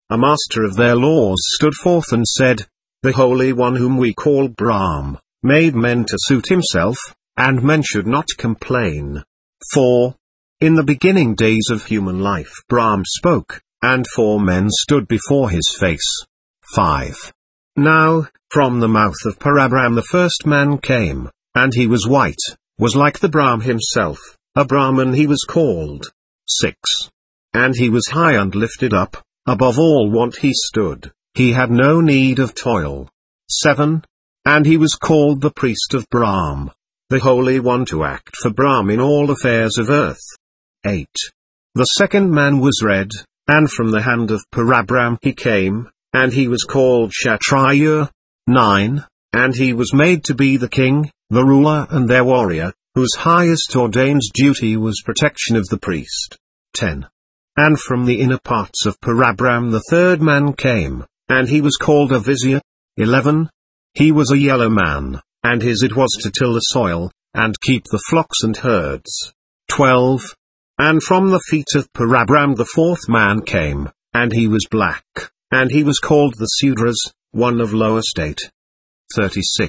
a master of their laws stood forth and said, "The Holy One whom we call Brahm, made men to suit himself, and men should not complain. 4. In the beginning days of human life Brahm spoke, and 4 men stood before his face. 5. Now, from the mouth of Parabram the first man came, and he was white, was like the Brahm himself, a Brahman he was called. 6. And he was high and lifted up, above all want he stood, he had no need of toil. 7. And he was called the priest of Brahm, the Holy One to act for Brahm in all affairs of earth. 8. The second man was red, and from the hand of Parabram he came, and he was called Kshatriya. 9. And he was made to be the king, the ruler and their warrior, whose highest ordained duty was protection of the priest. 10. And from the inner parts of Parabram the third man came, and he was called a vizier. 11. He was a yellow man, and his it was to till the soil, and keep the flocks and herds. 12. And from the feet of Parabram the fourth man came, and he was black, and he was called the Sudras, one of low estate. 36.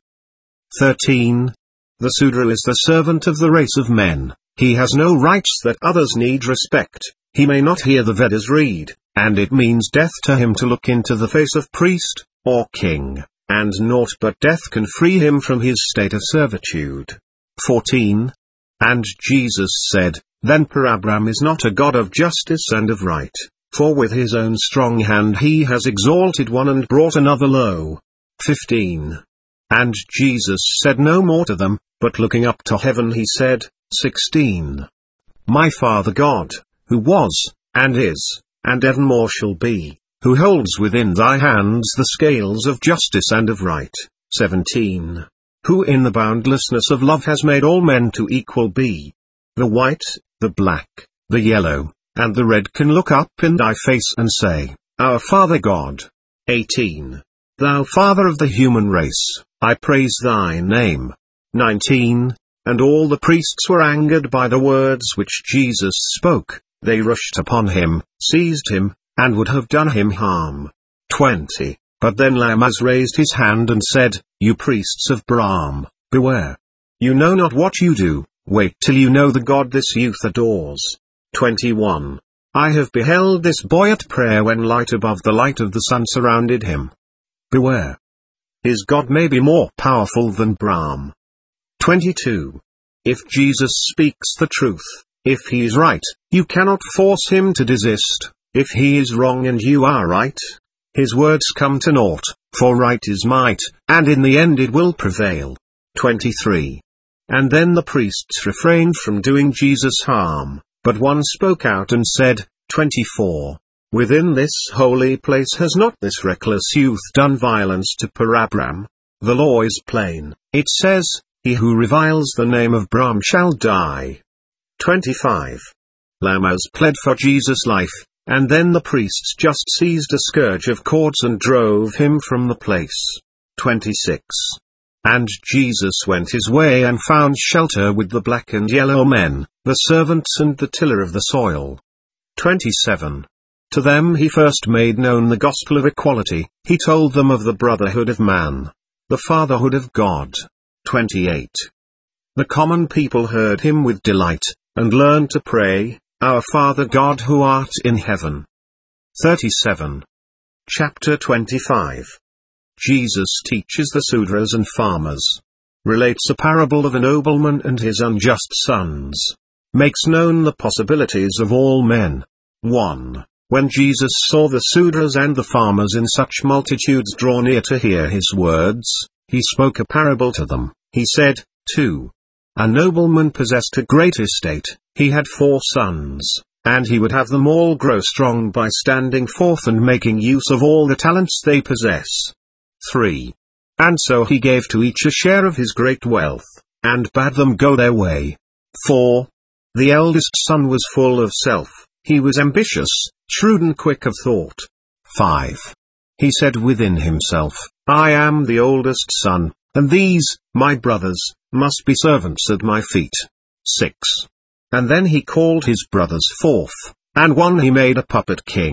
13. The Sudra is the servant of the race of men, he has no rights that others need respect, he may not hear the Vedas read, and it means death to him to look into the face of priest, or king, and naught but death can free him from his state of servitude. 14. And Jesus said, Then Parabram is not a God of justice and of right, for with his own strong hand he has exalted one and brought another low. 15. And Jesus said no more to them, but looking up to heaven he said, 16. My Father God, who was, and is, and evermore shall be, who holds within thy hands the scales of justice and of right. 17. Who in the boundlessness of love has made all men to equal be. The white, the black, the yellow, and the red can look up in thy face and say, Our Father God. 18. Thou Father of the human race, I praise thy name. 19. And all the priests were angered by the words which Jesus spoke, they rushed upon him, seized him, and would have done him harm. 20. But then Lamaz raised his hand and said, You priests of Brahm, beware. You know not what you do, wait till you know the God this youth adores. 21. I have beheld this boy at prayer when light above the light of the sun surrounded him. Beware. His God may be more powerful than Brahm. 22. If Jesus speaks the truth, if he is right, you cannot force him to desist, if he is wrong and you are right, his words come to naught, for right is might, and in the end it will prevail. 23. And then the priests refrained from doing Jesus harm, but one spoke out and said, 24. Within this holy place has not this reckless youth done violence to Parabram? The law is plain, it says, He who reviles the name of Brahm shall die. 25. Lamaz pled for Jesus' life, and then the priests just seized a scourge of cords and drove him from the place. 26. And Jesus went his way and found shelter with the black and yellow men, the servants and the tiller of the soil. 27. To them he first made known the gospel of equality, he told them of the brotherhood of man, the fatherhood of God. 28. The common people heard him with delight, and learned to pray, Our Father God who art in heaven. 37. Chapter 25. Jesus teaches the Sudras and farmers. Relates a parable of a nobleman and his unjust sons. Makes known the possibilities of all men. 1. When Jesus saw the Sudras and the farmers in such multitudes draw near to hear his words, he spoke a parable to them. He said, 2. A nobleman possessed a great estate, he had 4 sons, and he would have them all grow strong by standing forth and making use of all the talents they possess. 3. And so he gave to each a share of his great wealth, and bade them go their way. 4. The eldest son was full of self, he was ambitious, shrewd and quick of thought. 5. He said within himself, I am the oldest son, and these, my brothers, must be servants at my feet. 6. And then he called his brothers forth, and one he made a puppet king,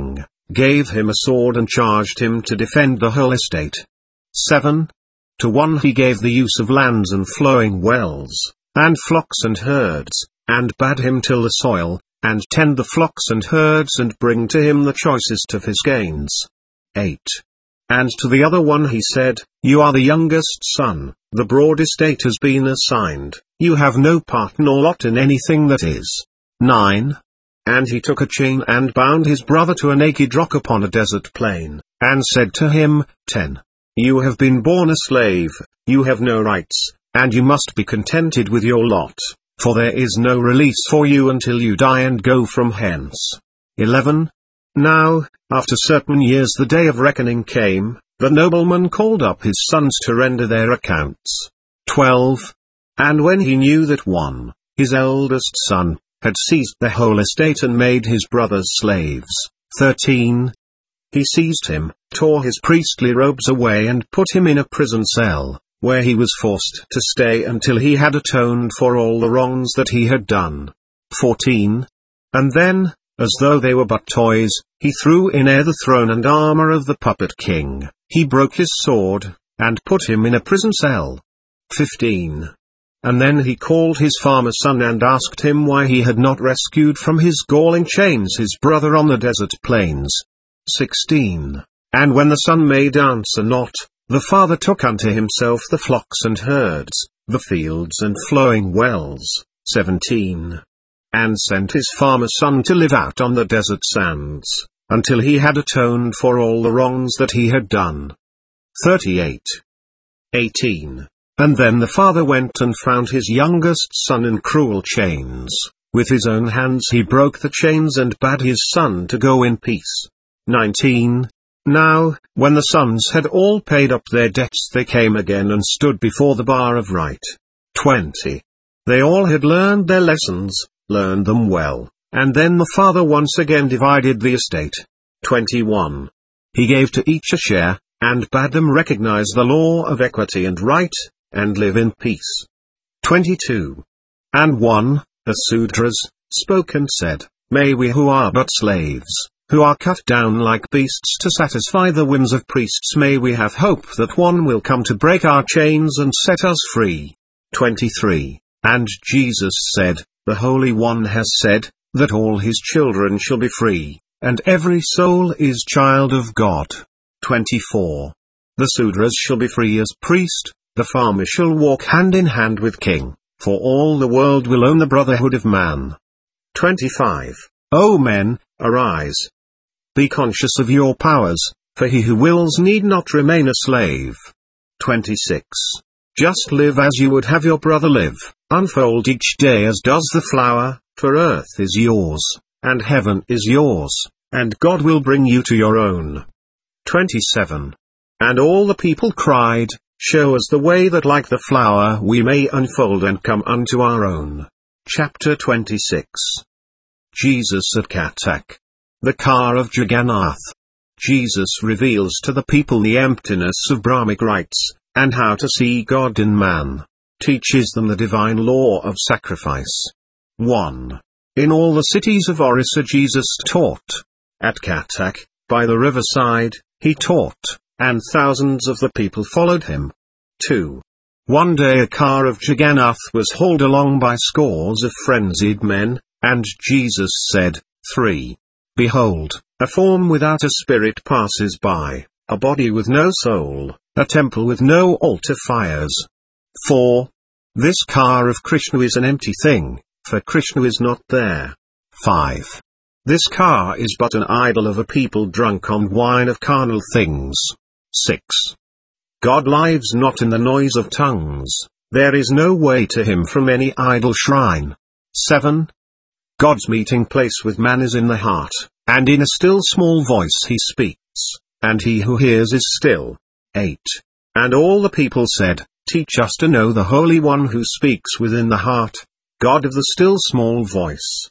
gave him a sword and charged him to defend the whole estate. 7. To one he gave the use of lands and flowing wells, and flocks and herds, and bade him till the soil, and tend the flocks and herds and bring to him the choicest of his gains. 8. And to the other one he said, You are the youngest son, the broad estate has been assigned, you have no part nor lot in anything that is. 9. And he took a chain and bound his brother to a naked rock upon a desert plain, and said to him, 10. You have been born a slave, you have no rights, and you must be contented with your lot, for there is no release for you until you die and go from hence. 11. Now, after certain years the day of reckoning came, the nobleman called up his sons to render their accounts. 12. And when he knew that one, his eldest son, had seized the whole estate and made his brothers slaves. 13. He seized him, tore his priestly robes away and put him in a prison cell, where he was forced to stay until he had atoned for all the wrongs that he had done. 14. And then, as though they were but toys, he threw in air the throne and armor of the puppet king, he broke his sword, and put him in a prison cell. 15. And then he called his farmer son and asked him why he had not rescued from his galling chains his brother on the desert plains. 16. And when the son made answer not, the father took unto himself the flocks and herds, the fields and flowing wells. 17. And sent his farmer son to live out on the desert sands, until he had atoned for all the wrongs that he had done. 38. 18. And then the father went and found his youngest son in cruel chains. With his own hands he broke the chains and bade his son to go in peace. 19. Now, when the sons had all paid up their debts they came again and stood before the bar of right. 20. They all had learned their lessons, learned them well, and then the father once again divided the estate. 21. He gave to each a share, and bade them recognize the law of equity and right, and live in peace. 22. And one, the Sudras, spoke and said, May we who are but slaves, who are cut down like beasts to satisfy the whims of priests, may we have hope that one will come to break our chains and set us free. 23. And Jesus said, The Holy One has said, that all his children shall be free, and every soul is child of God. 24. The Sudras shall be free as priest, the farmer shall walk hand in hand with king, for all the world will own the brotherhood of man. 25. O men, arise. Be conscious of your powers, for he who wills need not remain a slave. 26. Just live as you would have your brother live, unfold each day as does the flower, for earth is yours, and heaven is yours, and God will bring you to your own. 27. And all the people cried, Show us the way that like the flower we may unfold and come unto our own. Chapter 26. Jesus at Katak. The car of Jagannath. Jesus reveals to the people the emptiness of Brahmic rites, and how to see God in man. Teaches them the divine law of sacrifice. 1. In all the cities of Orissa Jesus taught. At Katak, by the riverside, he taught, and thousands of the people followed him. 2. One day a car of Jagannath was hauled along by scores of frenzied men, and Jesus said, 3. Behold, a form without a spirit passes by, a body with no soul, a temple with no altar fires. 4. This car of Krishna is an empty thing, for Krishna is not there. 5. This car is but an idol of a people drunk on wine of carnal things. 6. God lives not in the noise of tongues, there is no way to him from any idol shrine. 7. God's meeting place with man is in the heart, and in a still small voice he speaks, and he who hears is still. 8. And all the people said, Teach us to know the Holy One who speaks within the heart, God of the still small voice.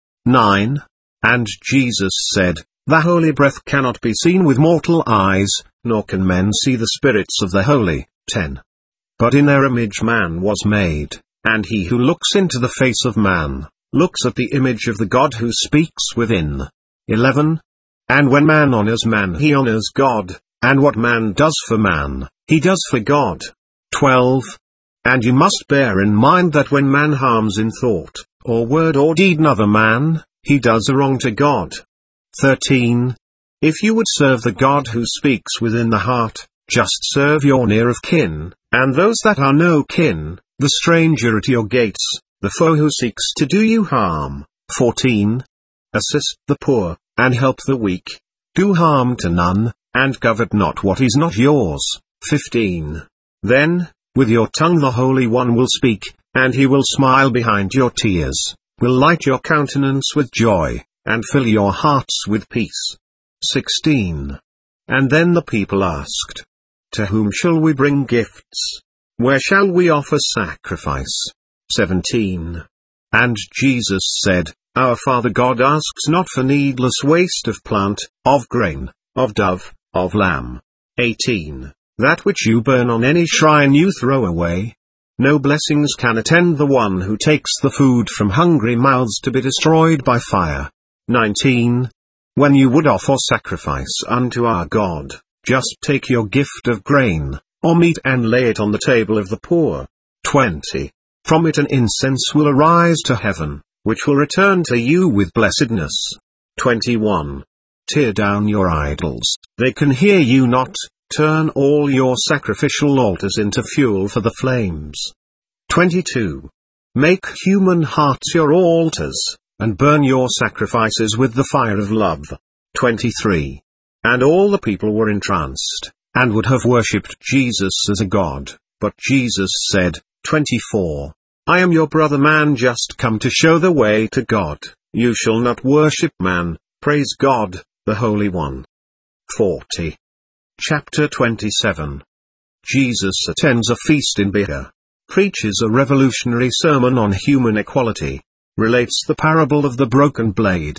9. And Jesus said, The holy breath cannot be seen with mortal eyes, nor can men see the spirits of the holy. 10. But in their image man was made, and he who looks into the face of man, looks at the image of the God who speaks within. 11. And when man honors man, he honors God, and what man does for man, he does for God. 12. And you must bear in mind that when man harms in thought, or word or deed another man, he does a wrong to God. 13. If you would serve the God who speaks within the heart, just serve your near of kin, and those that are no kin, the stranger at your gates, the foe who seeks to do you harm. 14. Assist the poor, and help the weak. Do harm to none, and covet not what is not yours. 15. Then, with your tongue the Holy One will speak, and he will smile behind your tears, will light your countenance with joy, and fill your hearts with peace. 16. And then the people asked, to whom shall we bring gifts? Where shall we offer sacrifice? 17. And Jesus said, Our Father God asks not for needless waste of plant, of grain, of dove, of lamb. 18. That which you burn on any shrine you throw away. No blessings can attend the one who takes the food from hungry mouths to be destroyed by fire. 19. When you would offer sacrifice unto our God, just take your gift of grain, or meat and lay it on the table of the poor. 20. From it an incense will arise to heaven, which will return to you with blessedness. 21. Tear down your idols, they can hear you not, turn all your sacrificial altars into fuel for the flames. 22. Make human hearts your altars, and burn your sacrifices with the fire of love. 23. And all the people were entranced, and would have worshipped Jesus as a god, but Jesus said, 24. I am your brother man, just come to show the way to God. You shall not worship man, praise God, the Holy One. 40. Chapter 27. Jesus attends a feast in Bethany, preaches a revolutionary sermon on human equality, relates the parable of the broken blades.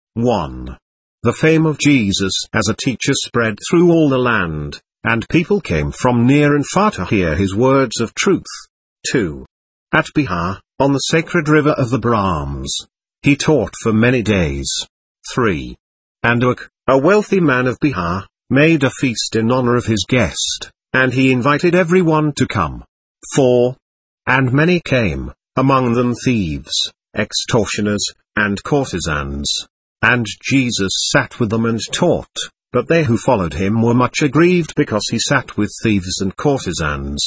1. The fame of Jesus as a teacher spread through all the land, and people came from near and far to hear his words of truth. 2. At Bihar, on the sacred river of the Brahms, he taught for many days. 3. And a wealthy man of Bihar, made a feast in honor of his guest, and he invited everyone to come. 4. And many came, among them thieves, extortioners, and courtesans. And Jesus sat with them and taught, but they who followed him were much aggrieved because he sat with thieves and courtesans.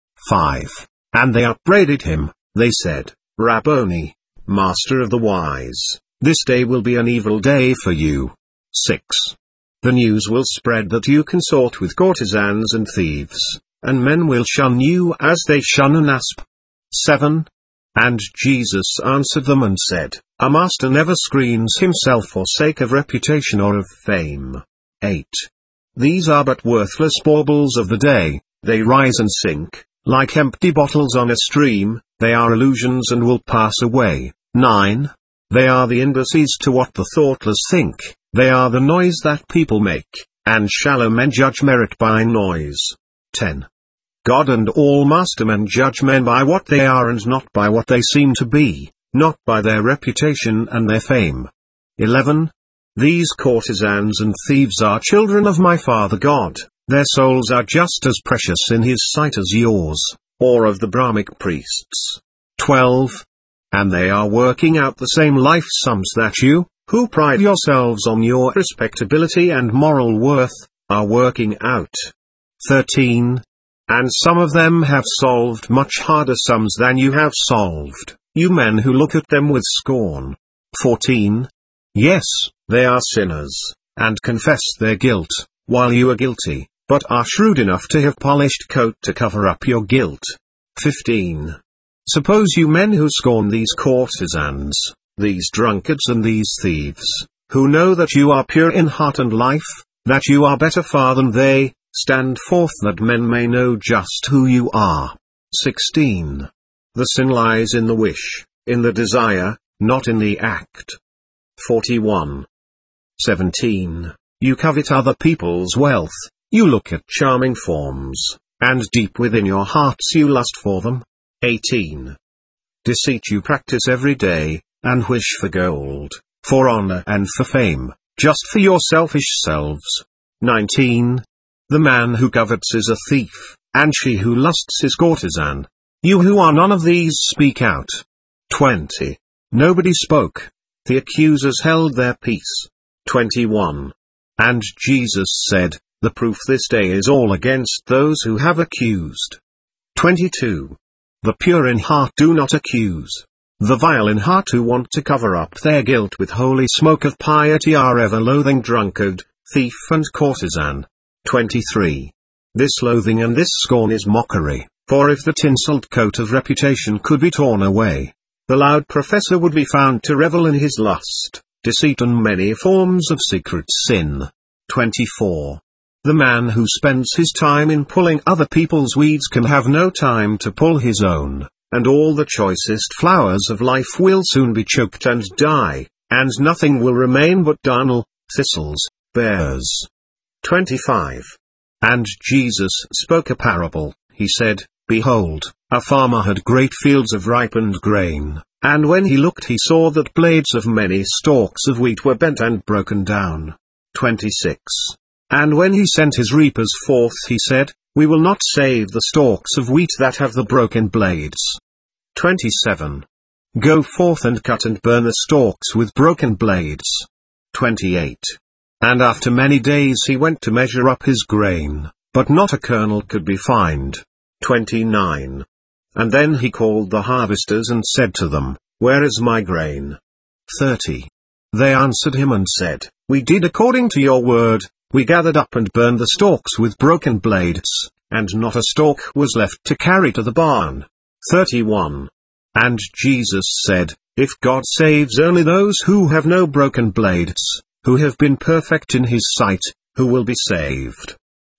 5. And they upbraided him, they said, Rabboni, Master of the wise, this day will be an evil day for you. 6. The news will spread that you consort with courtesans and thieves, and men will shun you as they shun an asp. 7. And Jesus answered them and said, A master never screens himself for sake of reputation or of fame. 8. These are but worthless baubles of the day, they rise and sink, like empty bottles on a stream, they are illusions and will pass away. 9. They are the indices to what the thoughtless think, they are the noise that people make, and shallow men judge merit by noise. 10. God and all mastermen judge men by what they are and not by what they seem to be, not by their reputation and their fame. 11. These courtesans and thieves are children of my Father God, their souls are just as precious in his sight as yours, or of the Brahmic priests. 12. And they are working out the same life sums that you, who pride yourselves on your respectability and moral worth, are working out. 13. And some of them have solved much harder sums than you have solved, you men who look at them with scorn. 14. Yes, they are sinners, and confess their guilt, while you are guilty, but are shrewd enough to have polished coat to cover up your guilt. 15. Suppose you men who scorn these courtesans, these drunkards and these thieves, who know that you are pure in heart and life, that you are better far than they, stand forth that men may know just who you are. 16. The sin lies in the wish, in the desire, not in the act. 41. 17. You covet other people's wealth, you look at charming forms, and deep within your hearts you lust for them. 18. Deceit you practice every day, and wish for gold, for honor and for fame, just for your selfish selves. 19. The man who covets is a thief, and she who lusts is courtesan. You who are none of these speak out. 20. Nobody spoke. The accusers held their peace. 21. And Jesus said, the proof this day is all against those who have accused. 22. The pure in heart do not accuse. The vile in heart who want to cover up their guilt with holy smoke of piety are ever loathing drunkard, thief and courtesan. 23. This loathing and this scorn is mockery, for if the tinselled coat of reputation could be torn away, the loud professor would be found to revel in his lust, deceit and many forms of secret sin. 24. The man who spends his time in pulling other people's weeds can have no time to pull his own, and all the choicest flowers of life will soon be choked and die, and nothing will remain but darnel, thistles, burs. 25. And Jesus spoke a parable. He said, Behold, a farmer had great fields of ripened grain, and when he looked he saw that blades of many stalks of wheat were bent and broken down. 26. And when he sent his reapers forth he said, We will not save the stalks of wheat that have the broken blades. 27. Go forth and cut and burn the stalks with broken blades. 28. And after many days he went to measure up his grain, but not a kernel could be found. 29. And then he called the harvesters and said to them, Where is my grain? 30. They answered him and said, We did according to your word, we gathered up and burned the stalks with broken blades, and not a stalk was left to carry to the barn. 31. And Jesus said, If God saves only those who have no broken blades, who have been perfect in his sight, who will be saved?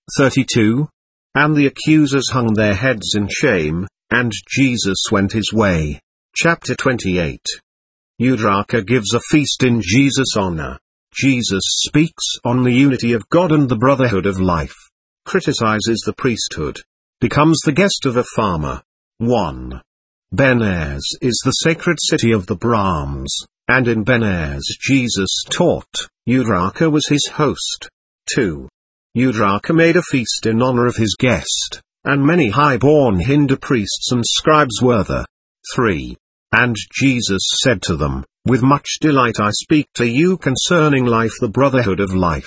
32. And the accusers hung their heads in shame, and Jesus went his way. Chapter 28. Eudraka gives a feast in Jesus' honor. Jesus speaks on the unity of God and the brotherhood of life. Criticizes the priesthood. Becomes the guest of a farmer. 1. Benares is the sacred city of the Brahms, and in Benares Jesus taught. Eudraka was his host. 2. Eudraka made a feast in honor of his guest, and many high-born Hindu priests and scribes were there. 3. And Jesus said to them, With much delight I speak to you concerning life, the brotherhood of life.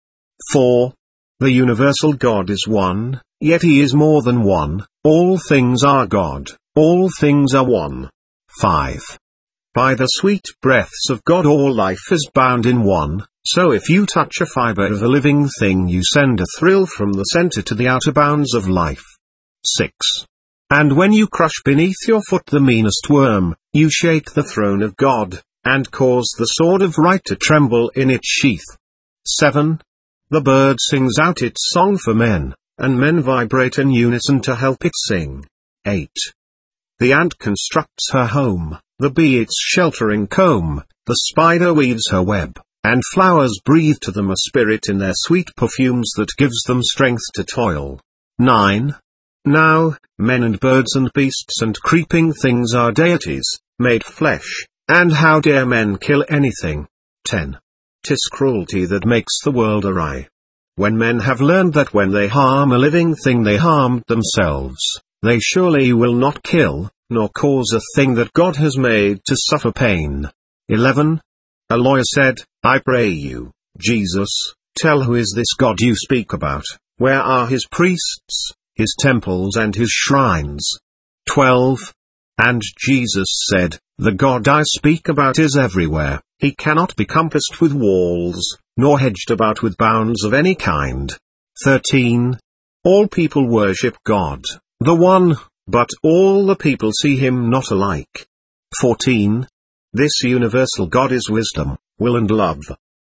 4. The universal God is one, yet he is more than one, all things are God, all things are one. 5. By the sweet breaths of God all life is bound in one, so if you touch a fiber of a living thing you send a thrill from the center to the outer bounds of life. 6. And when you crush beneath your foot the meanest worm, you shake the throne of God, and cause the sword of right to tremble in its sheath. 7. The bird sings out its song for men, and men vibrate in unison to help it sing. 8. The ant constructs her home, the bee its sheltering comb, the spider weaves her web, and flowers breathe to them a spirit in their sweet perfumes that gives them strength to toil. 9. Now, men and birds and beasts and creeping things are deities, made flesh, and how dare men kill anything? 10. 'Tis cruelty that makes the world awry. When men have learned that when they harm a living thing they harm themselves, they surely will not kill, nor cause a thing that God has made to suffer pain. 11. A lawyer said, I pray you, Jesus, tell who is this God you speak about, where are his priests, his temples and his shrines? 12. And Jesus said, The God I speak about is everywhere, he cannot be compassed with walls, nor hedged about with bounds of any kind. 13. All people worship God, the one, but all the people see him not alike. 14. This universal God is wisdom, will and love.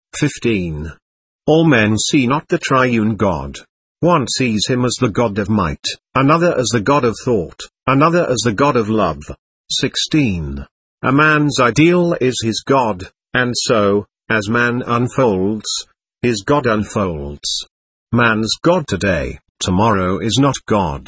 15. All men see not the triune God. One sees him as the God of might, another as the God of thought, another as the God of love. 16. A man's ideal is his God, and so, as man unfolds, his God unfolds. Man's God today, tomorrow is not God.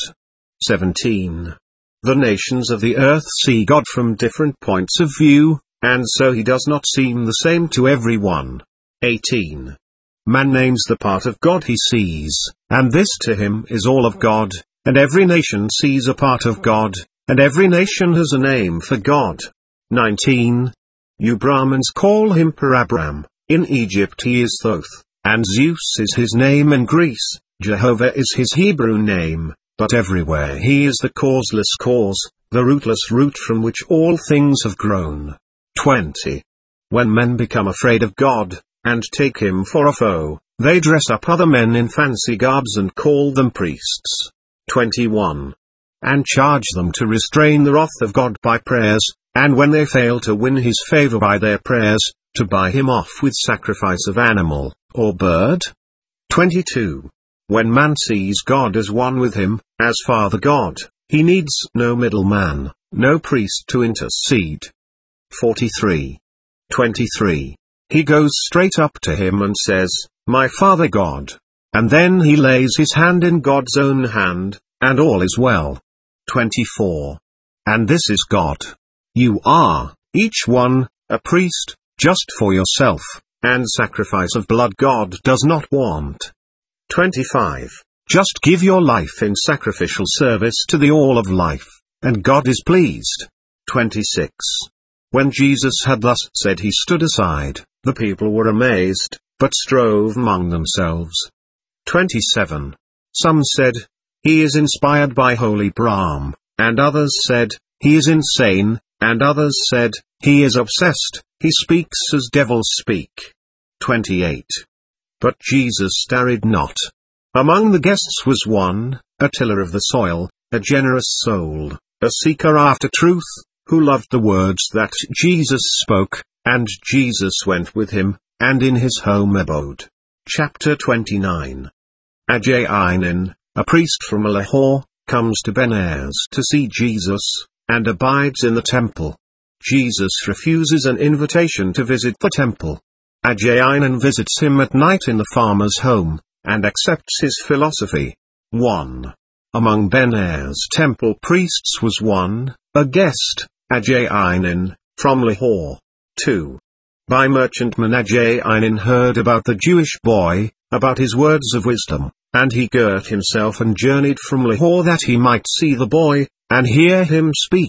17. The nations of the earth see God from different points of view, and so he does not seem the same to everyone. 18. Man names the part of God he sees, and this to him is all of God, and every nation sees a part of God, and every nation has a name for God. 19. You Brahmins call him Parabram, in Egypt he is Thoth, and Zeus is his name in Greece, Jehovah is his Hebrew name, but everywhere he is the causeless cause, the rootless root from which all things have grown. 20. When men become afraid of God, and take him for a foe, they dress up other men in fancy garbs and call them priests. 21. And charge them to restrain the wrath of God by prayers, and when they fail to win his favor by their prayers, to buy him off with sacrifice of animal, or bird. 22. When man sees God as one with him, as Father God, he needs no middleman, no priest to intercede. 43. 23. He goes straight up to him and says, My Father God. And then he lays his hand in God's own hand, and all is well. 24. And this is God. You are, each one, a priest, just for yourself, and sacrifice of blood God does not want. 25. Just give your life in sacrificial service to the all of life, and God is pleased. 26. When Jesus had thus said he stood aside, the people were amazed, but strove among themselves. 27. Some said, He is inspired by holy Brahm, and others said, He is insane, and others said, He is obsessed, he speaks as devils speak. 28. But Jesus tarried not. Among the guests was one, a tiller of the soil, a generous soul, a seeker after truth, who loved the words that Jesus spoke, and Jesus went with him, and in his home abode. Chapter 29. Ajayanan, a priest from Lahore, comes to Benares to see Jesus, and abides in the temple. Jesus refuses an invitation to visit the temple. Ajayanan visits him at night in the farmer's home, and accepts his philosophy. 1. Among Benares temple priests was one, a guest, Ajayanan, from Lahore. 2. By merchantman Ajayanan heard about the Jewish boy, about his words of wisdom, and he girt himself and journeyed from Lahore that he might see the boy, and hear him speak.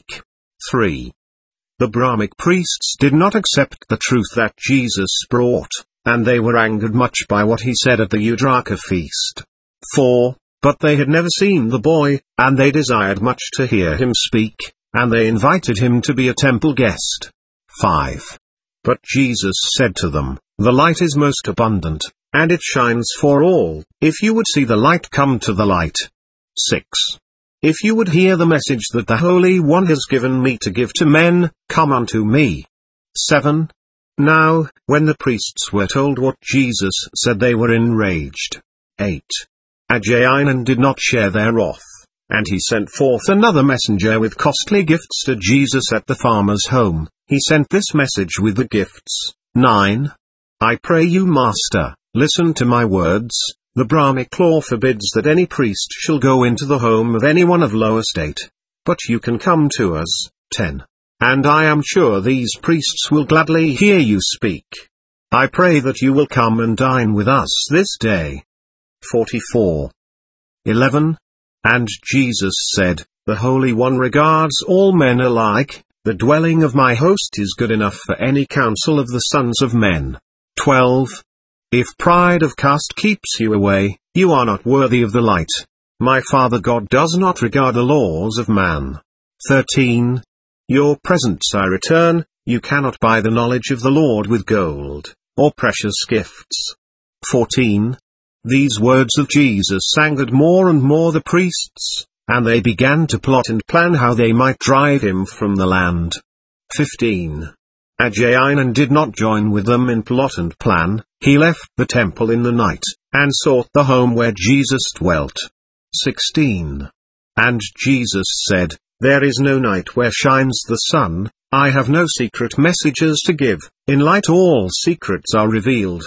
3. The Brahmic priests did not accept the truth that Jesus brought, and they were angered much by what he said at the Udraka feast. 4. But they had never seen the boy, and they desired much to hear him speak, and they invited him to be a temple guest. 5. But Jesus said to them, The light is most abundant, and it shines for all. If you would see the light, come to the light. 6. If you would hear the message that the Holy One has given me to give to men, come unto me. 7. Now, when the priests were told what Jesus said, they were enraged. 8. Ajayanan did not share their wrath, and he sent forth another messenger with costly gifts to Jesus at the farmer's home. He sent this message with the gifts. 9. I pray you, Master, listen to my words. The Brahmic law forbids that any priest shall go into the home of anyone of low estate. But you can come to us. 10. And I am sure these priests will gladly hear you speak. I pray that you will come and dine with us this day. 44. 11. And Jesus said, The Holy One regards all men alike. The dwelling of my host is good enough for any council of the sons of men. 12. If pride of caste keeps you away, you are not worthy of the light. My Father God does not regard the laws of man. 13. Your presents I return, you cannot buy the knowledge of the Lord with gold, or precious gifts. 14. These words of Jesus angered more and more the priests, and they began to plot and plan how they might drive him from the land. 15. Ajayanan did not join with them in plot and plan. He left the temple in the night, and sought the home where Jesus dwelt. 16. And Jesus said, There is no night where shines the sun. I have no secret messages to give. In light all secrets are revealed.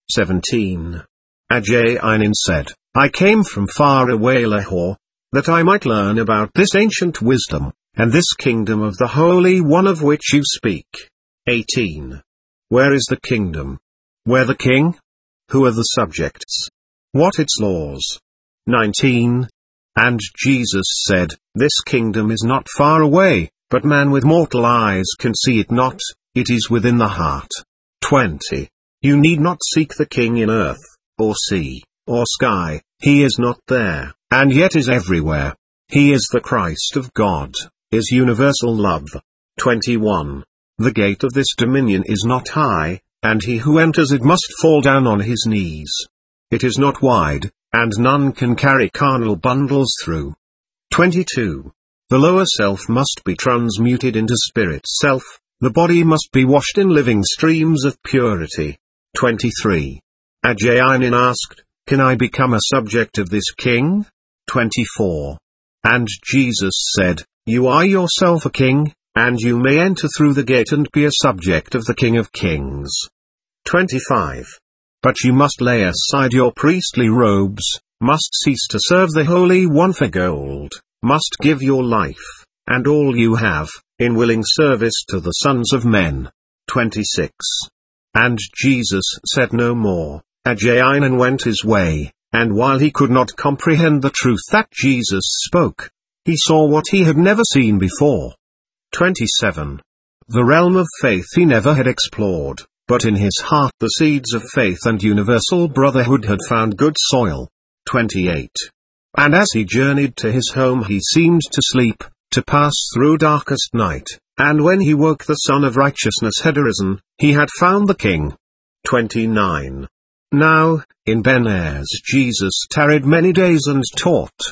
17. Ajayanan said, I came from far away Lahore, that I might learn about this ancient wisdom, and this kingdom of the Holy One of which you speak. 18. Where is the kingdom? Where the king? Who are the subjects? What its laws? 19. And Jesus said, This kingdom is not far away, but man with mortal eyes can see it not, it is within the heart. 20. You need not seek the king in earth, or sea, or sky, he is not there, and yet is everywhere. He is the Christ of God, is universal love. 21. The gate of this dominion is not high, and he who enters it must fall down on his knees. It is not wide, and none can carry carnal bundles through. 22. The lower self must be transmuted into spirit self, the body must be washed in living streams of purity. 23. Ajayanan asked, Can I become a subject of this king? 24. And Jesus said, You are yourself a king, and you may enter through the gate and be a subject of the King of Kings. 25. But you must lay aside your priestly robes, must cease to serve the Holy One for gold, must give your life, and all you have, in willing service to the sons of men. 26. And Jesus said no more. Ajayanan went his way, and while he could not comprehend the truth that Jesus spoke, he saw what he had never seen before. 27. The realm of faith he never had explored, but in his heart the seeds of faith and universal brotherhood had found good soil. 28. And as he journeyed to his home he seemed to sleep, to pass through darkest night, and when he woke the Son of Righteousness had arisen, he had found the King. 29. Now, in Ben-Airs Jesus tarried many days and taught.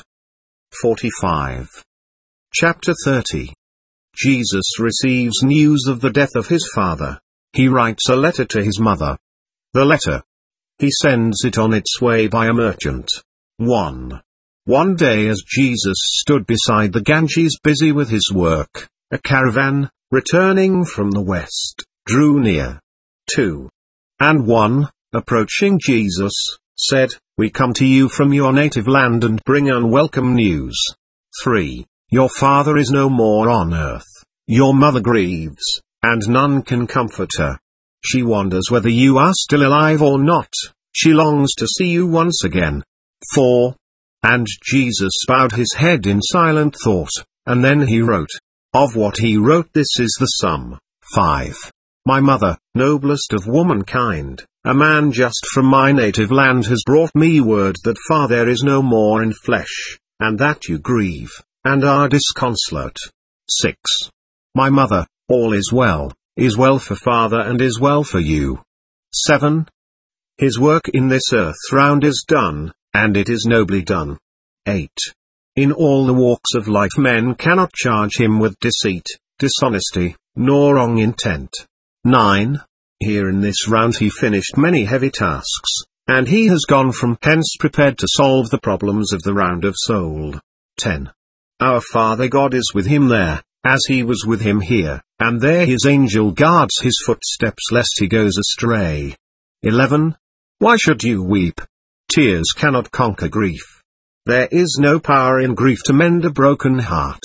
45. Chapter 30. Jesus receives news of the death of his father. He writes a letter to his mother. The letter. He sends it on its way by a merchant. 1. One day as Jesus stood beside the Ganges busy with his work, a caravan, returning from the west, drew near. 2. And one, approaching Jesus, said, We come to you from your native land and bring unwelcome news. 3. Your father is no more on earth, your mother grieves, and none can comfort her. She wonders whether you are still alive or not, she longs to see you once again. 4. And Jesus bowed his head in silent thought, and then he wrote. Of what he wrote this is the sum. 5. My mother, noblest of womankind, a man just from my native land has brought me word that father is no more in flesh, and that you grieve, and are disconsolate. 6. My mother, all is well for father and is well for you. 7. His work in this earth round is done, and it is nobly done. 8. In all the walks of life men cannot charge him with deceit, dishonesty, nor wrong intent. 9. Here in this round he finished many heavy tasks, and he has gone from hence prepared to solve the problems of the round of soul. 10. Our Father God is with him there, as he was with him here, and there his angel guards his footsteps lest he goes astray. 11. Why should you weep? Tears cannot conquer grief. There is no power in grief to mend a broken heart.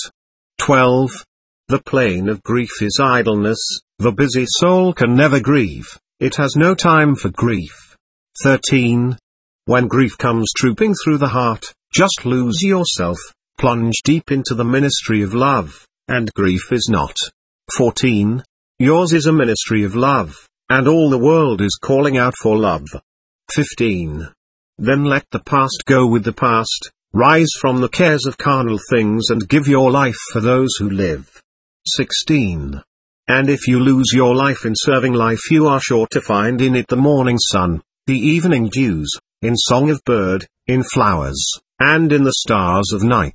12. The plane of grief is idleness, the busy soul can never grieve, it has no time for grief. 13. When grief comes trooping through the heart, just lose yourself, plunge deep into the ministry of love, and grief is not. 14. Yours is a ministry of love, and all the world is calling out for love. 15. Then let the past go with the past, rise from the cares of carnal things and give your life for those who live. 16. And if you lose your life in serving life you are sure to find in it the morning sun, the evening dews, in song of bird, in flowers, and in the stars of night.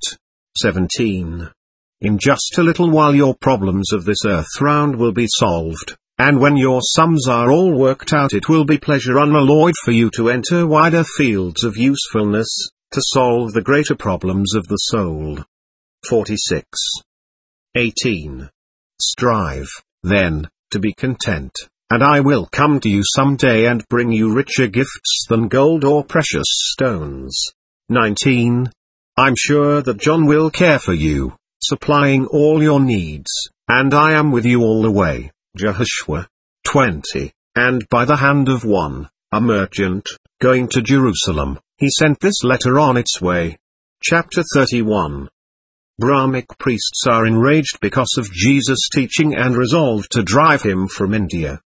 17. In just a little while your problems of this earth round will be solved, and when your sums are all worked out it will be pleasure unalloyed for you to enter wider fields of usefulness, to solve the greater problems of the soul. 46. 18. Strive, then, to be content, and I will come to you some day and bring you richer gifts than gold or precious stones. 19. I'm sure that John will care for you, supplying all your needs, and I am with you all the way. Jehoshua 20. And by the hand of one, a merchant, going to Jerusalem, he sent this letter on its way. Chapter 31. Brahmic priests are enraged because of Jesus' teaching and resolve to drive him from India.